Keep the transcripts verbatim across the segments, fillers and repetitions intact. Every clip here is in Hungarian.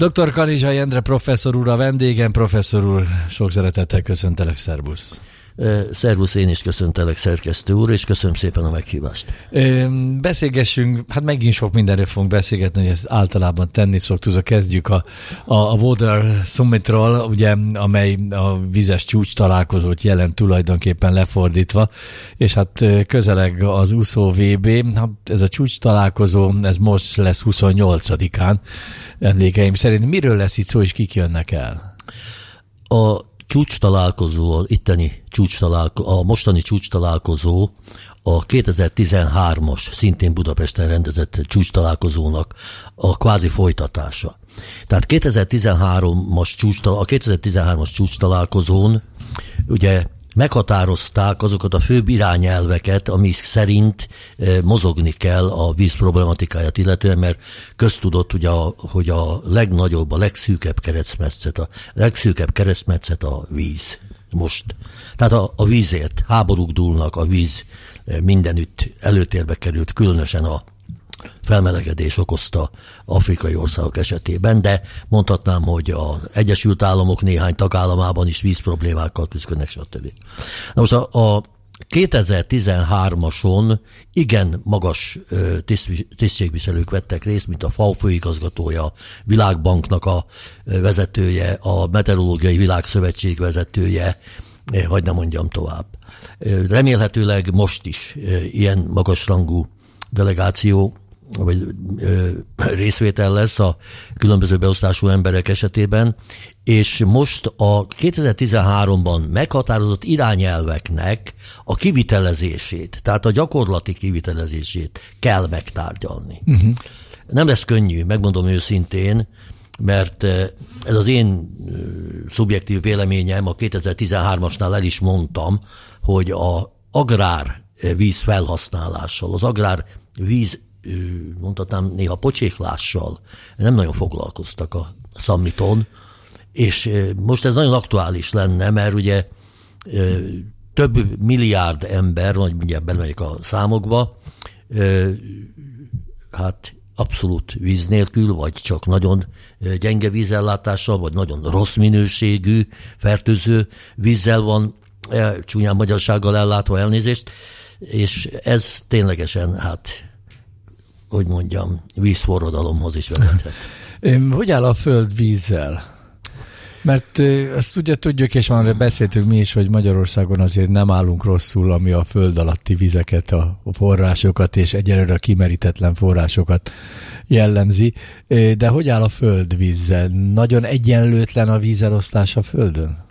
doktor Kanizsai Endre professzor úr a vendégem. Professzor úr, sok szeretettel köszöntelek, szervusz. Szervusz, én is köszöntelek, szerkesztő úr, és köszönöm szépen a meghívást. Beszélgessünk, hát megint sok mindenről fogunk beszélgetni, hogy ezt általában tenni szoktuk. Kezdjük a, a, a Water Summitról, ugye, amely a vízes csúcs találkozót jelent tulajdonképpen lefordítva, és hát közeleg az úszó vé bé, hát ez a csúcs találkozó, ez most lesz huszonnyolcadikán, emlékeim szerint. Miről lesz itt szó, és kik jönnek el? A csúcs találkozó, a itteni csúcs találkozó, a mostani csúcs találkozó a kétezer-tizenhármas, szintén Budapesten rendezett csúcs találkozónak a kvázi folytatása. Tehát kétezer-tizenhármas csúcs, a kétezer-tizenhármas csúcs találkozón ugye meghatározták azokat a főbb irányelveket, ami szerint mozogni kell a víz problematikáját illetően, mert köztudott, ugye, hogy a legnagyobb, a legszűkebb keresztmetszet, a legszűkebb keresztmetszet a víz most. Tehát a, a vízért háborúk dúlnak, a víz mindenütt előtérbe került, különösen a felmelegedés okozta afrikai országok esetében, de mondhatnám, hogy az Egyesült Államok néhány tagállamában is vízproblémákkal küzdködnek, stb. Na most a, a kétezer-tizenhármason igen magas tisztségviselők vettek részt, mint a ef á o főigazgatója, a Világbanknak a vezetője, a Meteorológiai Világszövetség vezetője, hogy nem mondjam tovább. Remélhetőleg most is ilyen magasrangú delegáció vagy ö, részvétel lesz a különböző beosztású emberek esetében, és most a kétezer-tizenháromban meghatározott irányelveknek a kivitelezését, tehát a gyakorlati kivitelezését kell megtárgyalni. Uh-huh. Nem lesz könnyű, megmondom őszintén, mert ez az én szubjektív véleményem, a kétezer-tizenhármasnál el is mondtam, hogy az agrár víz felhasználással, az agrár víz, mondhatnám néha pocséklással nem nagyon foglalkoztak a summiton, és most ez nagyon aktuális lenne, mert ugye több milliárd ember, vagy mindjárt belemegyek a számokba, hát abszolút víz nélkül, vagy csak nagyon gyenge vízellátással, vagy nagyon rossz minőségű, fertőző vízzel van, csúnyán magyarsággal ellátva, elnézést, és ez ténylegesen, hát, hogy mondjam, vízforradalomhoz is vezethet. Hogy áll a föld vízzel? Mert ezt ugye tudjuk, és már beszéltünk mi is, hogy Magyarországon azért nem állunk rosszul, ami a föld alatti vizeket, a forrásokat és egyelőre kimerítetlen forrásokat jellemzi. De hogy áll a föld vízzel? Nagyon egyenlőtlen a vízelosztás a földön?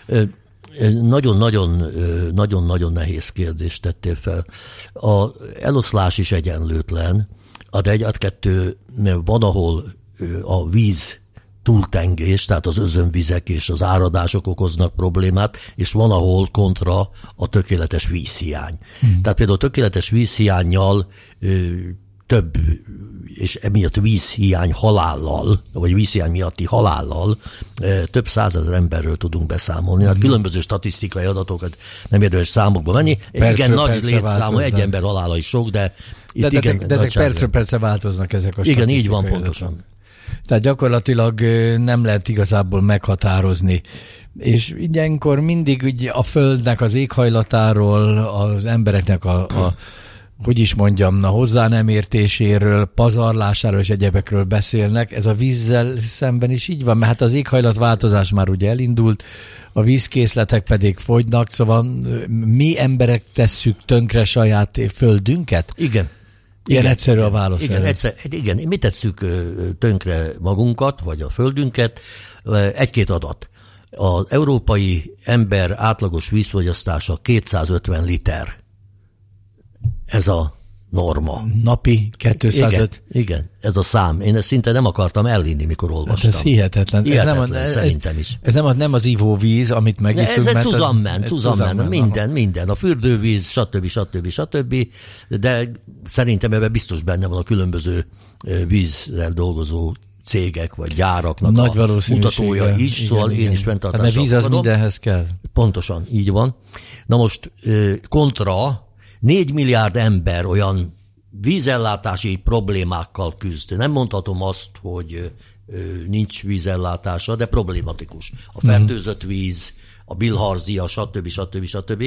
Nagyon-nagyon nehéz kérdést tettél fel. Az eloszlás is egyenlőtlen, de egy-kettő van, ahol a víz túltengés, tehát az özönvizek és az áradások okoznak problémát, és van, ahol kontra a tökéletes vízhiány. Hmm. Tehát például a tökéletes vízhiánnyal ö, több, és emiatt vízhiány halállal, vagy vízhiány miatti halállal ö, több százezer emberről tudunk beszámolni. Hmm. Hát különböző statisztikai adatokat nem érdemes számokba menni. Percről igen, nagy létszámú, változnak. Egy ember halála is sok, de itt de, de, igen. De, de ezek percről percre változnak ezek a statisztikai igen, így van adatok. pontosan. Tehát gyakorlatilag nem lehet igazából meghatározni. És ilyenkor mindig ugye a földnek az éghajlatáról, az embereknek a, a hogy is mondjam, a hozzá nem értéséről, pazarlásáról és egyebekről beszélnek. Ez a vízzel szemben is így van, mert hát az éghajlatváltozás már ugye elindult, a vízkészletek pedig fogynak, szóval mi emberek tesszük tönkre saját földünket? Igen. Ilyen igen, egyszerű igen, a válasz. Igen, egyszer, igen, mi tesszük tönkre magunkat, vagy a földünket? Egy-két adat. Az európai ember átlagos vízfogyasztása kétszázötven liter. Ez a norma. Napi kétszázöt? Igen, igen, ez a szám. Én ezt szinte nem akartam elhinni, mikor olvastam. Hát ez hihetetlen. Hihetetlen, ez nem, ez, szerintem is. Ez nem, a, nem az ivóvíz, amit megiszunk. Ez egy Suzanne, Suzanne, minden, minden. A fürdővíz, stb. stb. stb. De szerintem ebben biztos benne van a különböző vízrel dolgozó cégek vagy gyáraknak nagy a mutatója igen, is, igen, szóval igen. én is fenntartással hát víz az fogadom. mindenhez kell. Pontosan, így van. Na most kontra négy milliárd ember olyan vízellátási problémákkal küzd. Nem mondhatom azt, hogy nincs vízellátása, de problematikus. A fertőzött víz, a bilharzia, stb. stb. stb.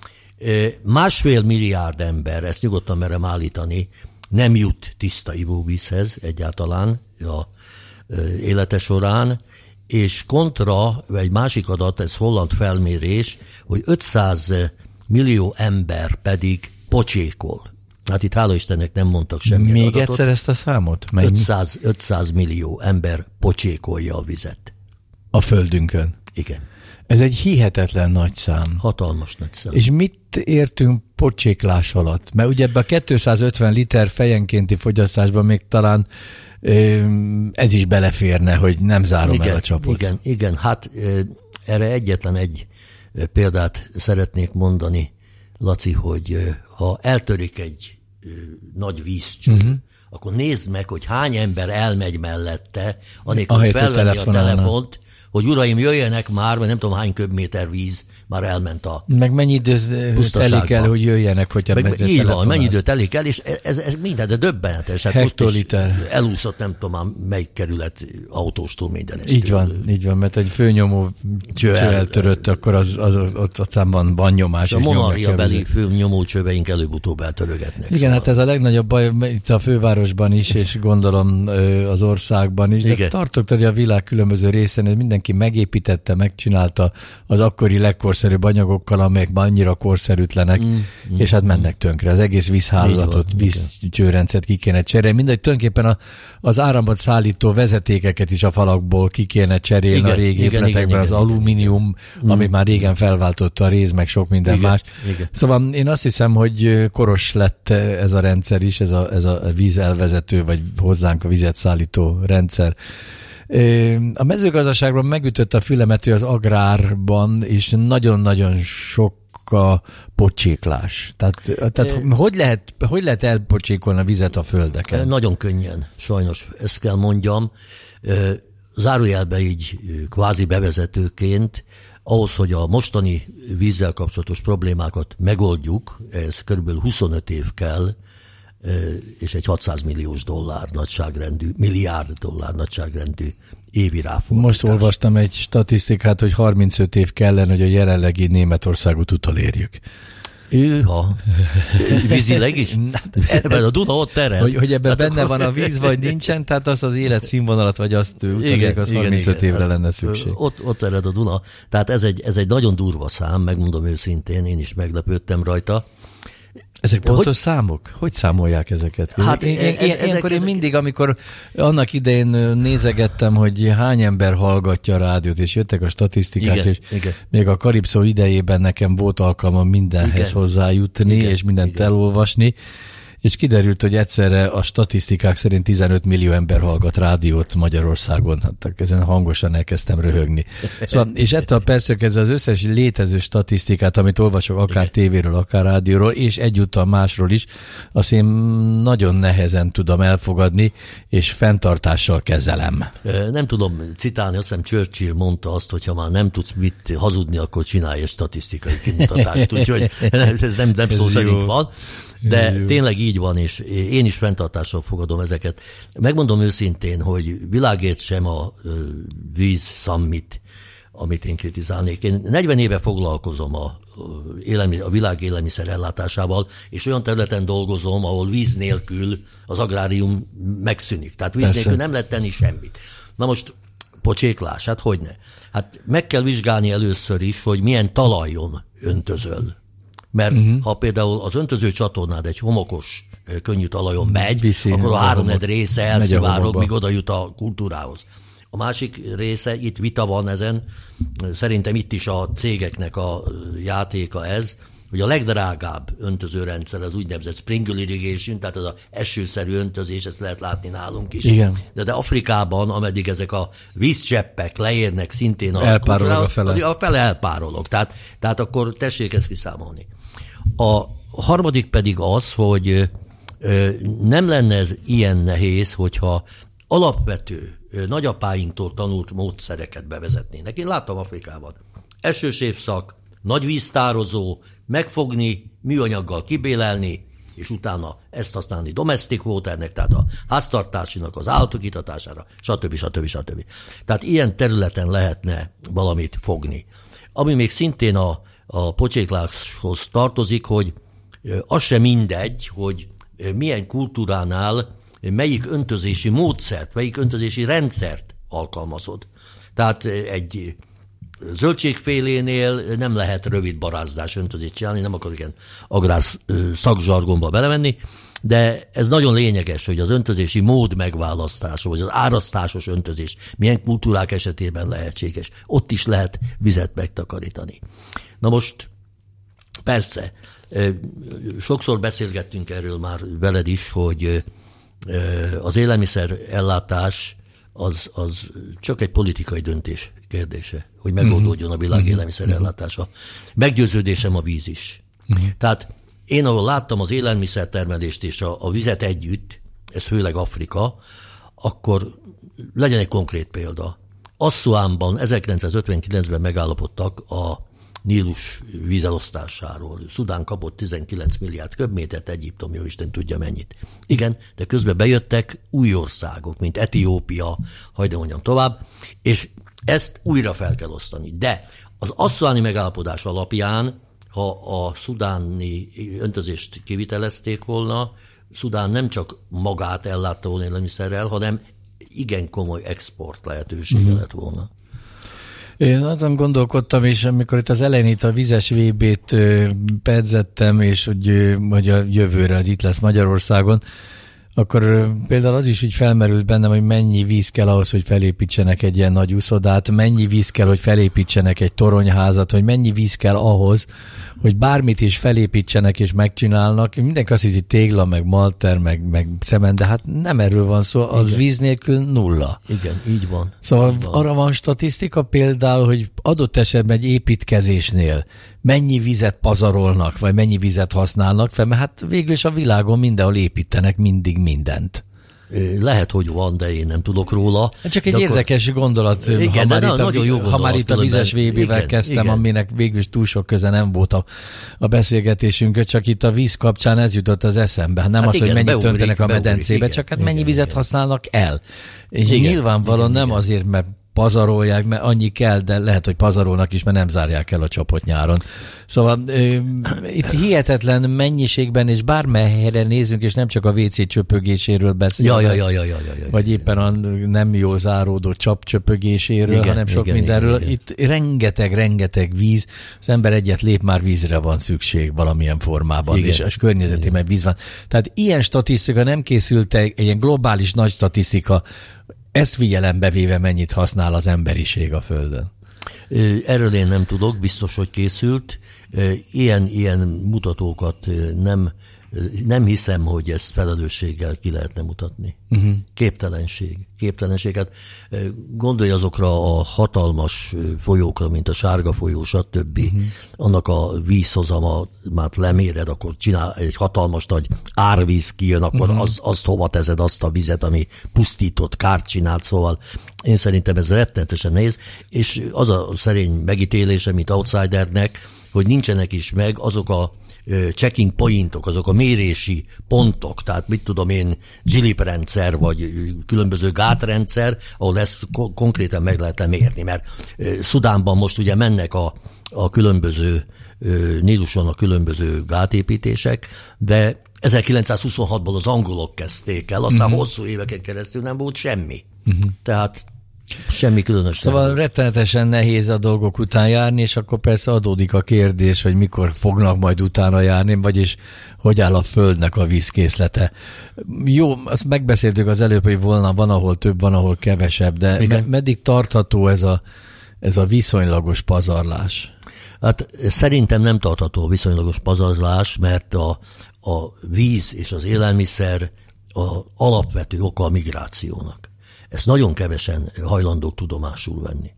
Másfél milliárd ember, ezt nyugodtan merem állítani, nem jut tiszta ivóvízhez egyáltalán a élete során, és kontra, vagy egy másik adat, ez holland felmérés, hogy ötszáz millió ember pedig pocsékol. Hát itt hála Istennek nem mondtak semmilyen Még adatot. egyszer ezt a számot? ötszáz, ötszáz millió ember pocsékolja a vizet. A földünkön. Igen. Ez egy hihetetlen nagy szám. Hatalmas nagy szám. És mit értünk pocséklás alatt? Mert ugye ebben a kétszázötven liter fejenkénti fogyasztásban még talán ez is beleférne, hogy nem zárom igen, el a csapot. Igen, igen, hát erre egyetlen egy példát szeretnék mondani, Laci, hogy ha eltörik egy nagy vízcső, uh-huh. akkor nézd meg, hogy hány ember elmegy mellette, anélkül, hogy felvenni a telefont, hogy uraim, jöjjenek már, mert nem tudom hány köbméter víz már elment a meg mennyi idő telik el, hogy jöjjenek, hogyha meg, így van, mennyi idő telik el, és ez, ez minden, de döbbenetes. Hát hektoliter. Elúszott nem tudom már melyik kerület autóstól minden ezt. Így van, így van, mert egy főnyomó cső eltörött, akkor az, az, ott aztán van, van nyomás. És a monarchiabeli főnyomócsöveink előbb-utóbb eltörögetnek. Igen, szóval. Hát ez a legnagyobb baj itt a fővárosban is, és gondolom az országban is, de igen. Tartok, hogy a világ különböző részén ez mindenki megépítette, megcsinálta az akkori legkorszerűbb anyagokkal, amelyek annyira korszerűtlenek, mm, mm, és hát mennek tönkre. Az egész vízhálózatot, vízcsőrendszert ki kéne cserélni. Mindegy, tulajdonképpen a, az áramot szállító vezetékeket is a falakból ki kéne cserélni, igen, a régi igen, épületekben, igen, az igen, alumínium, igen. Ami mm. már régen felváltotta a réz, meg sok minden igen, más. Igen. Szóval én azt hiszem, hogy koros lett ez a rendszer is, ez a, ez a vízelvezető, vagy hozzánk a vizet szállító rendszer. A mezőgazdaságban megütött a fülemet, hogy az agrárban is nagyon-nagyon sok a pocséklás. Tehát, tehát e, hogy, lehet, hogy lehet elpocsékolni a vizet a földeken? Nagyon könnyen, sajnos, ezt kell mondjam. Zárójelbe így kvázi bevezetőként, ahhoz, hogy a mostani vízzel kapcsolatos problémákat megoldjuk, ez körülbelül huszonöt év kell, és egy hatszáz milliós dollár nagyságrendű, milliárd dollár nagyságrendű évi ráfordítás. Most olvastam egy statisztikát, hogy harmincöt év kellene, hogy a jelenlegi Németországot utolérjük. Őha. Vízileg is? Ebben a Duna ott terel. Hogy, hogy ebben hát benne akkor... van a víz, vagy nincsen, tehát azt az életszínvonalat, vagy azt utolják, az igen, harmincöt igen, évre lenne szükség. Ott, ott ered a Duna. Tehát ez egy, ez egy nagyon durva szám, megmondom őszintén, én is meglepődtem rajta. Ezek pontos hogy, számok? Hogy számolják ezeket? Hát én, én, én, ilyenkor én mindig, amikor annak idején nézegettem, hogy hány ember hallgatja a rádiót, és jöttek a statisztikák, igen, és igen. Még a Kalipszó idejében nekem volt alkalmam mindenhez igen. hozzájutni, igen, és mindent igen. elolvasni, és kiderült, hogy egyszerre a statisztikák szerint tizenöt millió ember hallgat rádiót Magyarországon. Hát ezen hangosan elkezdtem röhögni. Szóval, és ettől persze ez az összes létező statisztikát, amit olvasok akár tévéről, akár rádióról, és egyúttal másról is, azt én nagyon nehezen tudom elfogadni, és fenntartással kezelem. Nem tudom citálni, azt hiszem Churchill mondta azt, hogy ha már nem tudsz mit hazudni, akkor csinálj egy statisztikai kimutatást. Úgyhogy ez nem, nem szó szerint van. De jó. Tényleg így van, és én is fenntartással fogadom ezeket. Megmondom őszintén, hogy világért sem a víz summit, amit én kritizálnék. Én negyven éve foglalkozom a, élelmi, a világ élelmiszer ellátásával, és olyan területen dolgozom, ahol víz nélkül az agrárium megszűnik. Tehát víz Persze. nélkül nem lehet tenni semmit. Na most pocséklás, hát hogyne? Hát meg kell vizsgálni először is, hogy milyen talajon öntözöl. Mert uh-huh. ha például az öntöző csatornád egy homokos, könnyű talajon megy, Viszi, akkor a háromnegyed része elszivárog, míg oda jut a kultúrához. A másik része, itt vita van ezen, szerintem itt is a cégeknek a játéka ez, hogy a legdrágább öntözőrendszer az úgynevezett sprinkle irrigation, tehát az a esőszerű öntözés, ezt lehet látni nálunk is. Igen. De, de Afrikában, ameddig ezek a vízcseppek leérnek szintén a elpárolog a fele. A fele elpárolog, tehát, tehát akkor tessék ezt kiszámolni. A harmadik pedig az, hogy nem lenne ez ilyen nehéz, hogyha alapvető nagyapáinktól tanult módszereket bevezetnének. Én láttam Afrikában. Esős évszak, nagy víztározó, megfogni, műanyaggal kibélelni, és utána ezt használni domestic waternek, tehát a háztartásinak, az állatok itatására, stb. stb. stb. Tehát ilyen területen lehetne valamit fogni. Ami még szintén a, a pocsékláshoz tartozik, hogy az sem mindegy, hogy milyen kultúránál melyik öntözési módszert, melyik öntözési rendszert alkalmazod. Tehát egy zöldségfélénél nem lehet rövid barázdás öntözést csinálni, nem akarok ilyen agrár szakzsargonba belemenni, de ez nagyon lényeges, hogy az öntözési mód megválasztása, vagy az árasztásos öntözés milyen kultúrák esetében lehetséges. Ott is lehet vizet megtakarítani. Na most persze, sokszor beszélgettünk erről már veled is, hogy az élelmiszer ellátás az, az csak egy politikai döntés kérdése, hogy megoldódjon a világ élelmiszer ellátása. Meggyőződésem a víz is. Uh-huh. Tehát én, ahol láttam az élelmiszertermelést és a, a vizet együtt, ez főleg Afrika, akkor legyen egy konkrét példa. Asszuánban ezerkilencszázötvenkilencben megállapodtak a Nílus vízelosztásáról. Szudán kapott tizenkilenc milliárd köbmétert, Egyiptom, jó Isten tudja mennyit. Igen, de közben bejöttek új országok, mint Etiópia, hagyj mondjam tovább, és ezt újra fel kell osztani. De az asszuáni megállapodás alapján, ha a szudáni öntözést kivitelezték volna, Szudán nem csak magát ellátta volna élelmiszerrel, hanem igen komoly export lehetősége mm-hmm. lett volna. Én azon gondolkodtam, és amikor itt az elején itt a vizes vé bét pedzettem, és hogy, hogy a jövőre az itt lesz Magyarországon, akkor például az is így felmerült bennem, hogy mennyi víz kell ahhoz, hogy felépítsenek egy ilyen nagy úszodát, mennyi víz kell, hogy felépítsenek egy toronyházat, hogy mennyi víz kell ahhoz, hogy bármit is felépítsenek és megcsinálnak. Mindenki azt hiszi, tégla, meg malter, meg, meg cement, de hát nem erről van szó, az igen. Víz nélkül nulla. Igen, így van. Szóval így van. Arra van statisztika például, hogy adott esetben egy építkezésnél mennyi vizet pazarolnak, vagy mennyi vizet használnak fel, mert hát végül is a világon mindenhol építenek mindig mindent. Lehet, hogy van, de én nem tudok róla. Csak egy érdekes akkor... gondolat, igen, ha, már a, a, jó ha már itt a vizes vé bével kezdtem, igen. Aminek végül is túl sok köze nem volt a, a beszélgetésünkön, csak itt a víz kapcsán ez jutott az eszembe. Nem hát az, igen, hogy mennyit beugrik, öntenek a medencébe, beugrik, csak hát igen, mennyi vizet igen. használnak el. És igen, nyilvánvalóan igen, nem igen. azért, mert pazarolják, mert annyi kell, de lehet, hogy pazarolnak is, mert nem zárják el a csapot nyáron. Szóval ö, itt hihetetlen mennyiségben, és bármelyre nézünk, és nem csak a vé cé csöpögéséről beszélünk, ja, ja, ja, ja, ja, ja, vagy éppen a nem jól záródó csap csöpögéséről, igen, hanem sok igen, mindenről. Igen, igen. Itt rengeteg, rengeteg víz, az ember egyet lép, már vízre van szükség valamilyen formában, igen, és, és környezetében víz van. Tehát ilyen statisztika nem készült, egy ilyen globális nagy statisztika, ezt figyelembe véve mennyit használ az emberiség a Földön? Erről én nem tudok, biztos, hogy készült. Ilyen, ilyen mutatókat nem, nem hiszem, hogy ezt felelősséggel ki lehetne mutatni. Uh-huh. Képtelenség. Képtelenséget. Gondolj azokra a hatalmas folyókra, mint a Sárga folyó, stb. Uh-huh. Annak a vízhozamát leméred, akkor csinál egy hatalmas nagy árvíz kijön, akkor uh-huh. az, azt hova tezed azt a vizet, ami pusztított, kárt csinált, szóval én szerintem ez rettenetesen nehéz, és az a szerény megítélése, mint outsidernek, hogy nincsenek is meg azok a checking pointok, azok a mérési pontok, tehát mit tudom én, zsilip rendszer, vagy különböző gátrendszer, ahol ezt ko- konkrétan meg lehet mérni, mert Szudánban most ugye mennek a, a különböző, Níluson a különböző gátépítések, de ezerkilencszázhuszonhatból az angolok kezdték el, aztán uh-huh. hosszú éveken keresztül nem volt semmi. Uh-huh. Tehát semmi különös. Szóval nem. Rettenetesen nehéz a dolgok után járni, és akkor persze adódik a kérdés, hogy mikor fognak majd utána járni, vagyis hogy áll a Földnek a vízkészlete. Jó, azt megbeszéltük az előbb, hogy volna, van, ahol több, van, ahol kevesebb, de me- meddig tartható ez a, ez a viszonylagos pazarlás? Hát szerintem nem tartható a viszonylagos pazarlás, mert a, a víz és az élelmiszer a alapvető oka a migrációnak. Ezt nagyon kevesen hajlandók tudomásul venni.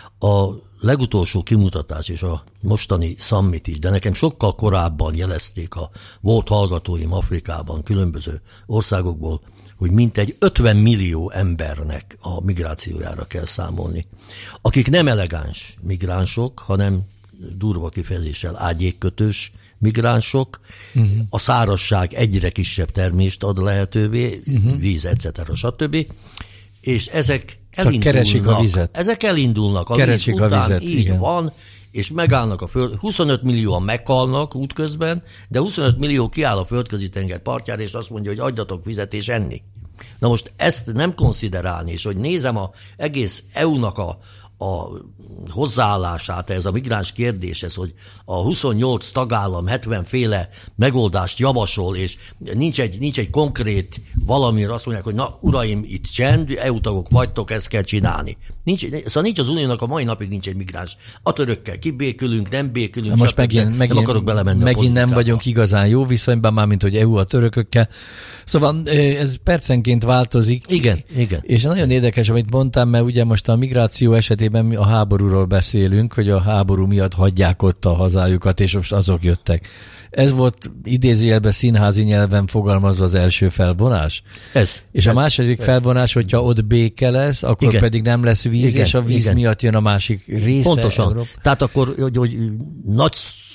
A legutolsó kimutatás és a mostani summit is, de nekem sokkal korábban jelezték a volt hallgatóim Afrikában, különböző országokból, hogy mintegy ötven millió embernek a migrációjára kell számolni. Akik nem elegáns migránsok, hanem durva kifejezéssel ágyékkötős migránsok, uh-huh. a szárazság egyre kisebb termést ad lehetővé, uh-huh. víz, et cetera, stb. És ezek elindulnak. Keresik a vizet. Ezek elindulnak. A Keresik víz a után vizet, így igen. van, és megállnak a föld. huszonöt millióan meghalnak útközben, de huszonöt millió kiáll a földközi tenger partjára, és azt mondja, hogy adjatok vizet és enni. Na most ezt nem konsziderálni, és hogy nézem az egész é u-nak a, a hozzáállását ez a migráns kérdéshez, hogy a huszonnyolc tagállam hetven féle megoldást javasol, és nincs egy, nincs egy konkrét valamire azt mondják, hogy na uraim, itt csend, é u tagok vagytok, ezt kell csinálni. Nincs, szóval nincs az uniónak a mai napig nincs egy migráns. A törökkel kibékülünk, nem békülünk, most megint, nem megint, akarok belemenni megint nem vagyunk igazán jó viszonyban, már mint hogy é u a törökökkel. Szóval ez percenként változik. Igen, igen. És nagyon érdekes, amit mondtam, mert ugye most a migráció esetében mi a háborúról beszélünk, hogy a háború miatt hagyják ott a hazájukat, és most azok jöttek. Ez volt idézőjelben színházi nyelven fogalmazva az első felvonás. Ez. És ez, a második ez. felvonás, hogyha ott béke lesz, akkor igen. pedig nem lesz víz, igen, és a víz igen. miatt jön a másik része. Pontosan. Európa. Tehát akkor, hogy, hogy nagy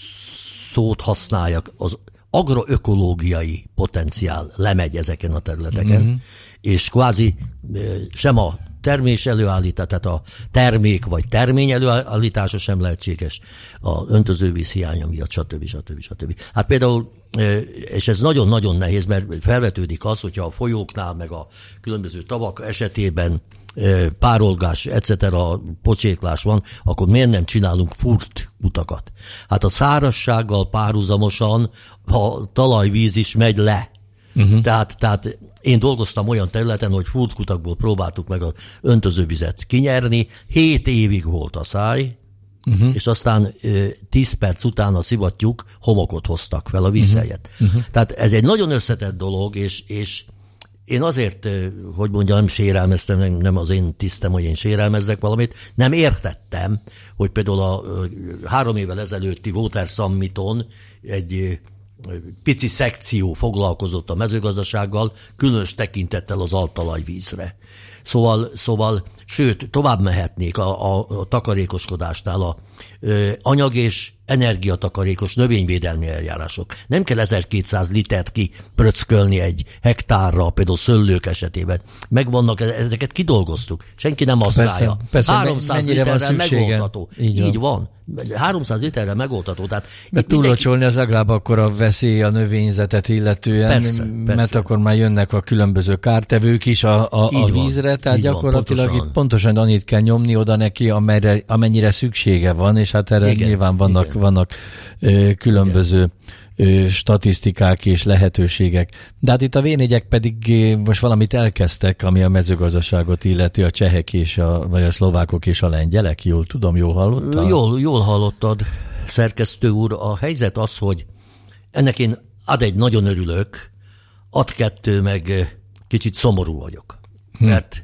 szót használjak, az agroökológiai potenciál lemegy ezeken a területeken, uh-huh. és kvázi sem a termés előállítás, tehát a termék vagy termény előállítása sem lehetséges a öntözővíz hiánya miatt, stb. stb. stb. Hát például, és ez nagyon-nagyon nehéz, mert felvetődik az, hogyha a folyóknál, meg a különböző tavak esetében párolgás, et cetera, pocséklás van, akkor miért nem csinálunk furt utakat? Hát a szárazsággal párhuzamosan a talajvíz is megy le. Uh-huh. Tehát, tehát én dolgoztam olyan területen, hogy furtkutakból próbáltuk meg az öntözővizet kinyerni, hét évig volt a száj, uh-huh. és aztán tíz perc után a szivattyúk homokot hoztak fel a víz uh-huh. helyett. Uh-huh. Tehát ez egy nagyon összetett dolog, és, és én azért, hogy mondjam, nem sérelmeztem, nem az én tisztem, hogy én sérelmezzek valamit, nem értettem, hogy például a három évvel ezelőtti Water Summiton egy pici szekció foglalkozott a mezőgazdasággal, különös tekintettel az altalajvízre. Szóval, szóval sőt, tovább mehetnék a, a, a takarékoskodásnál a ö, anyag- és energiatakarékos növényvédelmi eljárások. Nem kell ezerkétszáz litert kipröckölni egy hektárra, például szőlők esetében. Megvannak, ezeket kidolgoztuk. Senki nem használja. Persze, persze, háromszáz literrel megoldható. Így, Így van. háromszáz literrel megoldható. Tehát mert túlocsolni az legalább akkor a veszély a növényzetet illetően, persze, mert persze. akkor már jönnek a különböző kártevők is a, a, a vízre, tehát így gyakorlatilag van, itt pontosan annyit kell nyomni oda neki, amelyre, amennyire szüksége van, és hát erre igen, nyilván vannak, igen. vannak ö, különböző ö, statisztikák és lehetőségek. De hát itt a vé négyek pedig most valamit elkezdtek, ami a mezőgazdaságot illeti, a csehek és a, vagy a szlovákok és a lengyelek, jól tudom, jól hallottam? Jól, jól hallottad, szerkesztő úr. A helyzet az, hogy ennek én ad egy nagyon örülök, ad kettő meg kicsit szomorú vagyok. Hm. Mert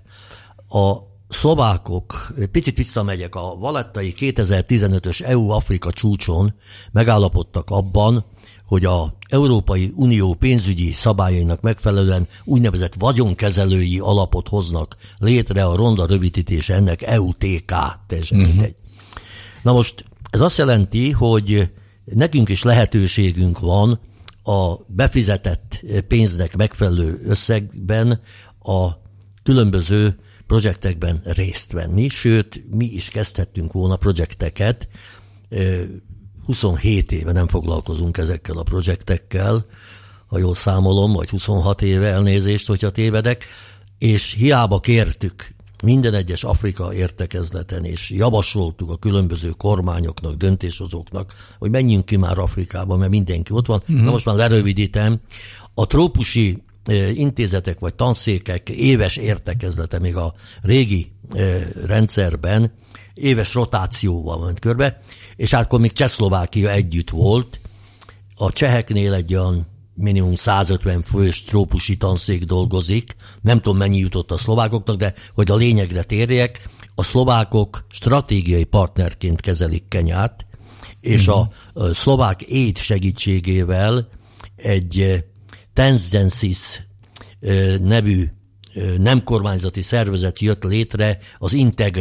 a szlovákok, picit visszamegyek, a valettai kétezer-tizenötös é u-Afrika csúcson megállapodtak abban, hogy az Európai Unió pénzügyi szabályainak megfelelően úgynevezett vagyonkezelői alapot hoznak létre, a ronda rövidítés ennek é u té ká. Teljesen uh-huh. mindegy. Na most ez azt jelenti, hogy nekünk is lehetőségünk van a befizetett pénznek megfelelő összegben a különböző projektekben részt venni, sőt, mi is kezdhettünk volna projekteket, huszonhét éve nem foglalkozunk ezekkel a projektekkel, ha jól számolom, vagy huszonhat éve, elnézést, hogyha tévedek, és hiába kértük minden egyes Afrika értekezleten, és javasoltuk a különböző kormányoknak, döntéshozóknak, hogy menjünk ki már Afrikába, mert mindenki ott van. Mm-hmm. Na most már lerövidítem. A trópusi intézetek vagy tanszékek éves értekezlete még a régi rendszerben éves rotációval ment körbe, és akkor még Csehszlovákia együtt volt. A cseheknél egy olyan minimum százötven fős trópusi tanszék dolgozik. Nem tudom, mennyi jutott a szlovákoknak, de hogy a lényegre térjek, a szlovákok stratégiai partnerként kezelik Kenyát, és mm-hmm. a szlovák aid segítségével egy Tanzensis nevű nem kormányzati szervezet jött létre az Integra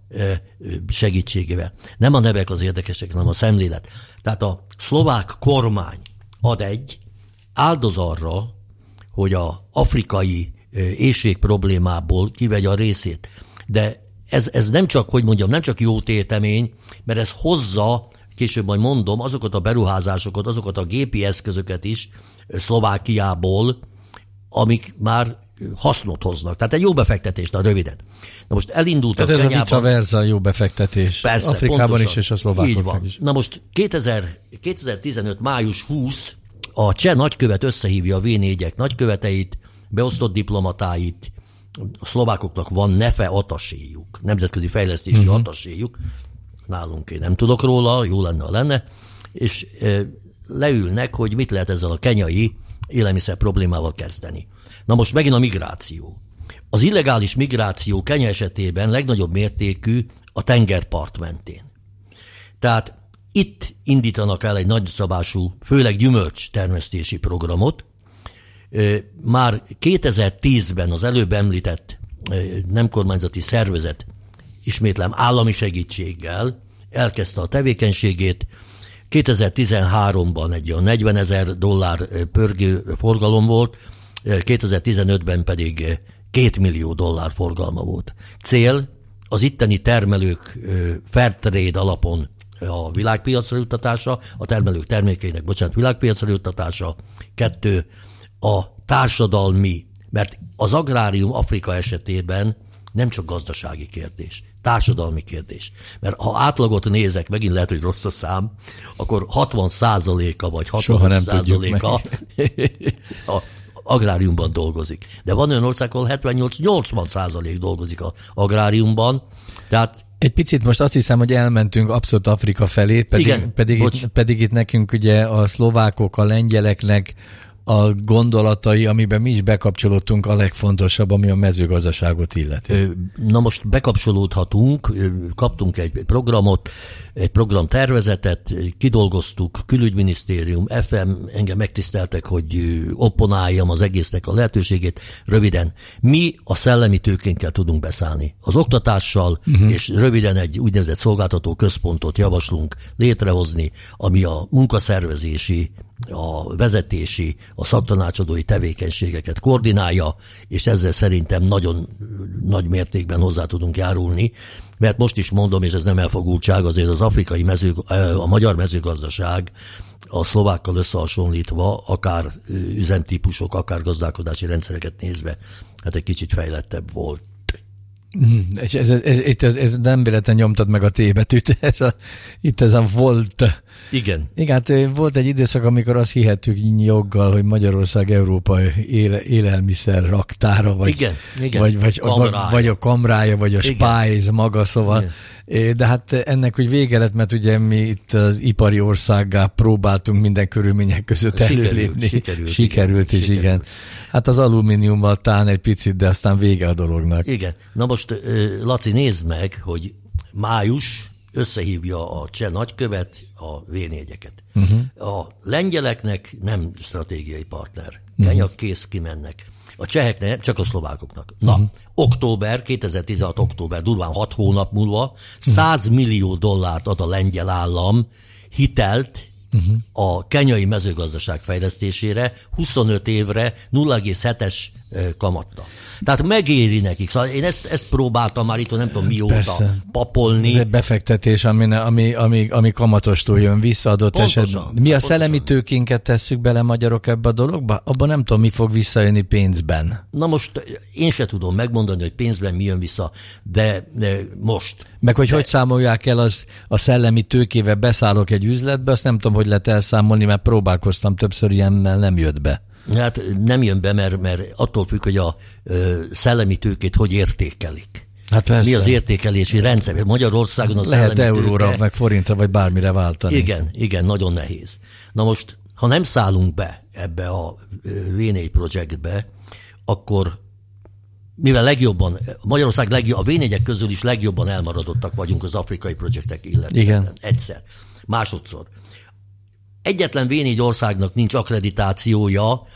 segítségével. Nem a nevek az érdekesek, hanem a szemlélet. Tehát a szlovák kormány ad egy, áldoz arra, hogy a afrikai éhség problémából kivegye a részét. De ez, ez nem csak, hogy mondjam, nem csak jó tétemény, mert ez hozza, később majd mondom, azokat a beruházásokat, azokat a gépi eszközöket is Szlovákiából, amik már hasznot hoznak. Tehát egy jó befektetés, na röviden. Na most elindultak Tehát ez Kenyában. a vice versa jó befektetés. Persze, Afrikában pontosan. is, és a szlovákoknak is. Na most kétezer-tizenöt. május huszadika a cseh nagykövet összehívja a vé négyek nagyköveteit, beosztott diplomatáit, a szlovákoknak van nefe ataséjuk, nemzetközi fejlesztési uh-huh. ataséjuk, nálunk én nem tudok róla, jó lenne, ha lenne, és e, leülnek, hogy mit lehet ezzel a kenyai élelmiszer problémával kezdeni. Na most megint a migráció. Az illegális migráció Kenya esetében legnagyobb mértékű a tengerpart mentén. Tehát itt indítanak el egy nagyszabású, főleg gyümölcs termesztési programot. Már kétezer-tízben az előbb említett nem kormányzati szervezet, ismétlem állami segítséggel elkezdte a tevékenységét. kétezer-tizenháromban egy olyan negyvenezer dollár pörgő forgalom volt, kétezer-tizenötben pedig két millió dollár forgalma volt. Cél az itteni termelők fair trade alapon a világpiacra juttatása, a termelők termékeinek, bocsánat, világpiacra juttatása, kettő, a társadalmi, mert az agrárium Afrika esetében nem csak gazdasági kérdés, társadalmi kérdés. Mert ha átlagot nézek, megint lehet, hogy rossz a szám, akkor hatvan százaléka vagy hatvan százaléka a agráriumban dolgozik. De van olyan ország, ahol hetvennyolc-nyolcvan százalék dolgozik az agráriumban, tehát egy picit most azt hiszem, hogy elmentünk abszolút Afrika felé, pedig, igen, pedig, itt, pedig itt nekünk ugye a szlovákok, a lengyeleknek a gondolatai, amiben mi is bekapcsolódtunk, a legfontosabb, ami a mezőgazdaságot illeti. Na most bekapcsolódhatunk, kaptunk egy programot, egy programtervezetet, kidolgoztuk, külügyminisztérium, ef em, engem megtiszteltek, hogy opponáljam az egésznek a lehetőségét. Röviden, mi a szellemi tőkénkkel tudunk beszállni. Az oktatással, uh-huh. és röviden egy úgynevezett szolgáltató központot javaslunk létrehozni, ami a munkaszervezési, a vezetési, a szaktanácsadói tevékenységeket koordinálja, és ezzel szerintem nagyon nagy mértékben hozzá tudunk járulni, mert most is mondom, és ez nem elfogultság, azért az afrikai mező, a magyar mezőgazdaság a szlovákkal összehasonlítva, akár üzemtípusok, akár gazdálkodási rendszereket nézve, hát egy kicsit fejlettebb volt. És ez, ez, ez, ez, ez nem véletlen nyomtad meg a T betűt, ez a, itt ez a volt. Igen. Igen, hát volt egy időszak, amikor azt hihettük joggal, hogy Magyarország Európa éle, élelmiszer raktára, vagy, igen, igen. Vagy, vagy, vagy, vagy a kamrája, vagy a Spice maga, szóval. Igen. De hát ennek hogy vége lett, mert ugye mi itt az ipari országgá próbáltunk minden körülmények között előlépni. Sikerült, sikerült igen, is, sikerült. igen. Hát az alumíniummal tán egy picit, de aztán vége a dolognak. Igen. Na most, Laci, nézd meg, hogy május összehívja a cseh nagykövet a vé négyeket. Uh-huh. A lengyeleknek nem stratégiai partner. Kenya uh-huh. kész kimennek. A cseheknek, csak a szlovákoknak. Na, uh-huh. október, kétezer-tizenhat október, durván hat hónap múlva száz millió dollárt ad a lengyel állam hitelt uh-huh. a kenyai mezőgazdaság fejlesztésére, huszonöt évre nulla egész hetes kamatta. Tehát megéri nekik. Szóval én ezt, ezt próbáltam már itt, nem tudom mióta Persze. papolni. Ez egy befektetés, ami, ami, ami, ami kamatostól jön vissza adott esetben. Mi a szellemi tőkénket tesszük bele magyarok ebbe a dologba? Abban nem tudom, mi fog visszajönni pénzben. Na most én se tudom megmondani, hogy pénzben mi jön vissza, de, de most. Meg hogy de... hogy számolják el az, a szellemi tőkével beszállok egy üzletbe, azt nem tudom, hogy lehet elszámolni, mert próbálkoztam többször, ilyennel nem jött be. Hát nem jön be, mert, mert attól függ, hogy a ö, szellemi tőkét hogy értékelik. Hát persze. Mi az értékelési rendszer? Magyarországon a lehet szellemi euróra, tőke... meg forintra, vagy bármire váltani. Igen, igen, nagyon nehéz. Na most, ha nem szállunk be ebbe a vé négy projektbe, akkor mivel legjobban, Magyarország legjobb, a vé négyek közül is legjobban elmaradottak vagyunk az afrikai projektek illetve. Igen. Egyszer. Másodszor. Egyetlen vé négy országnak nincs akkreditációja,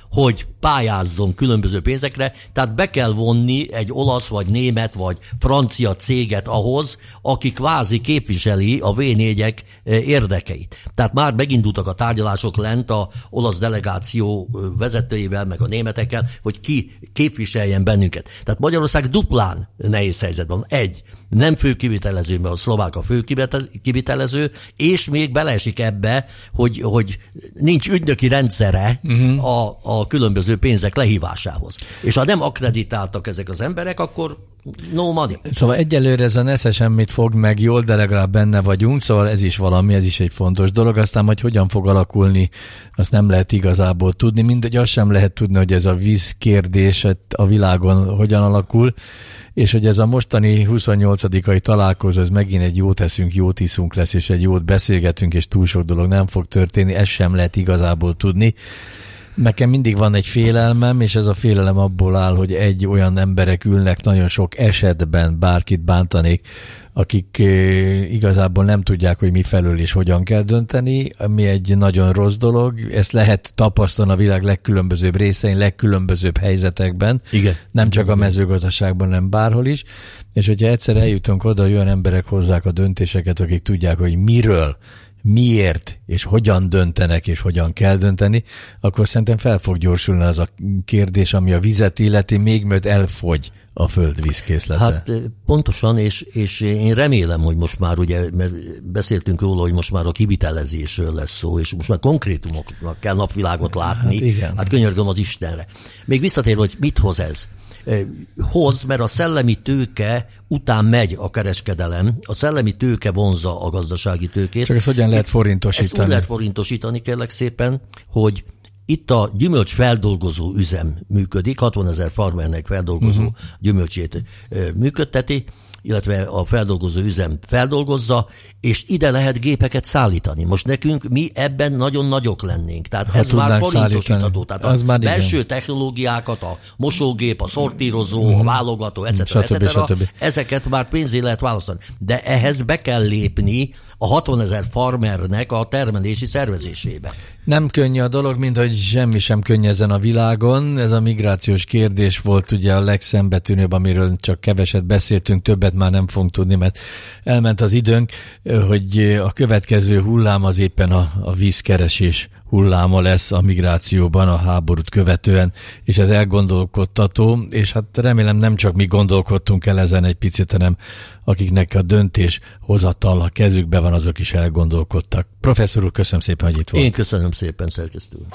hogy pályázzon különböző pénzekre, tehát be kell vonni egy olasz, vagy német, vagy francia céget ahhoz, aki kvázi képviseli a vé négyek érdekeit. Tehát már megindultak a tárgyalások lent a olasz delegáció vezetőivel, meg a németekkel, hogy ki képviseljen bennünket. Tehát Magyarország duplán nehéz helyzetben. Egy, nem főkivitelező, mert a szlovák a főkivitelező, és még beleesik ebbe, hogy, hogy nincs ügynöki rendszere uh-huh. a, a különböző pénzek lehívásához. És ha nem akkreditáltak ezek az emberek, akkor no money. Szóval egyelőre ez a nesze semmit fog meg jól, de legalább benne vagyunk, szóval ez is valami, ez is egy fontos dolog. Aztán majd hogyan fog alakulni, azt nem lehet igazából tudni. Mindegy, azt sem lehet tudni, hogy ez a víz kérdés a világon hogyan alakul, és hogy ez a mostani huszonnyolcadikai találkozó, ez megint egy jót eszünk, jót iszunk lesz, és egy jót beszélgetünk, és túl sok dolog nem fog történni, ezt sem lehet igazából tudni. Nekem mindig van egy félelmem, és ez a félelem abból áll, hogy egy olyan emberek ülnek nagyon sok esetben, bárkit bántanék, akik igazából nem tudják, hogy mi felől és hogyan kell dönteni, ami egy nagyon rossz dolog. Ezt lehet tapasztalni a világ legkülönbözőbb részein, legkülönbözőbb helyzetekben. Igen. Nem csak a mezőgazdaságban, nem bárhol is. És hogyha egyszer eljutunk oda, hogy olyan emberek hozzák a döntéseket, akik tudják, hogy miről, miért, és hogyan döntenek, és hogyan kell dönteni, akkor szerintem fel fog gyorsulni az a kérdés, ami a vizet illeti, még mert elfogy a föld vízkészlete. Hát pontosan, és, és én remélem, hogy most már ugye, mert beszéltünk róla, hogy most már a kivitelezésről lesz szó, és most már konkrétumoknak kell napvilágot látni. Hát, igen. Hát könyörgöm az Istenre. Még visszatérve, hogy mit hoz ez? Hoz, mert a szellemi tőke után megy a kereskedelem, a szellemi tőke vonzza a gazdasági tőkét. Csak ezt hogyan lehet forintosítani? Ezt úgy lehet forintosítani, kérlek szépen, hogy itt a gyümölcs feldolgozó üzem működik, hatvanezer farmernek feldolgozó uh-huh. gyümölcsét működteti, illetve a feldolgozó üzem feldolgozza, és ide lehet gépeket szállítani. Most nekünk mi ebben nagyon nagyok lennénk. Tehát ha ez már forintosítható. Tehát az a belső igen. technológiákat, a mosógép, a szortírozó, uh-huh. a válogató, et cetera, et cetera, ezeket már pénzé lehet választani. De ehhez be kell lépni a hatvanezer farmernek a termelési szervezésébe. Nem könnyű a dolog, mint hogy semmi sem könnyű ezen a világon. Ez a migrációs kérdés volt ugye a legszembetűnőbb, amiről csak keveset beszéltünk, többet már nem fogunk tudni, mert elment az időnk, hogy a következő hullám az éppen a, a vízkeresés hulláma lesz a migrációban a háborút követően, és ez elgondolkodtató, és hát remélem nem csak mi gondolkodtunk el ezen egy picit, hanem akiknek a döntés hozatal a kezükbe van, azok is elgondolkodtak. Professzor úr, köszönöm szépen, hogy itt volt. Én köszönöm szépen, szerkesztő úr.